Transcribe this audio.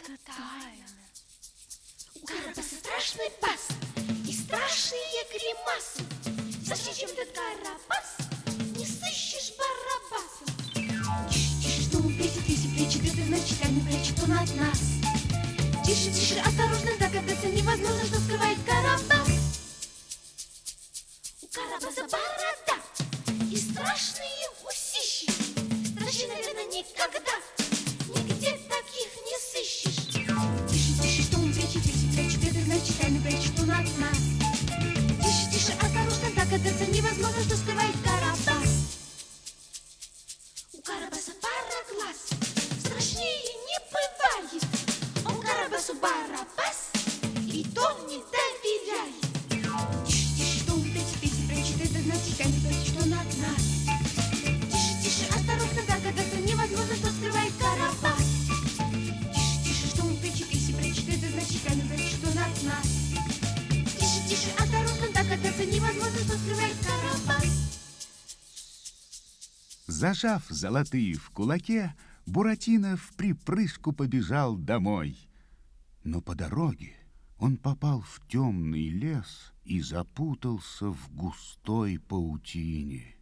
это тайна. У Карабаса страшный пас и страшные гримасы. Зачем ты, Карабас, не сыщешь Барабаса? Тише, тише, что он плечи, плечи, ты значит, а не прячет он от нас. Тише, тише, осторожно, догадаться невозможно, что скрывает Карабас. У Карабаса борода и страшные усищи. Страшнее, наверное, никогда нигде таких не сыщешь. Тише, тише, что он прячет, это значит, а не прячет он от нас. Тише, тише, осторожно, догадаться невозможно, что скрывает Карабас. У Карабаса пара глаз, страшнее не бывает. Он Карабасу Барабас, и то не доверяет. Тише, тише, что он прячет, это значит, а не прячет он от нас. Тише, тише, осторожно, догадаться невозможно, что скрывает Карабас. Тише, тише, что он прячет, это значит, а не прячет он от нас. Тише, тише, осторожно, догадаться невозможно, что скрывает Карабас. Зажав золотые в кулаке, Буратино вприпрыжку побежал домой. Но по дороге он попал в темный лес и запутался в густой паутине.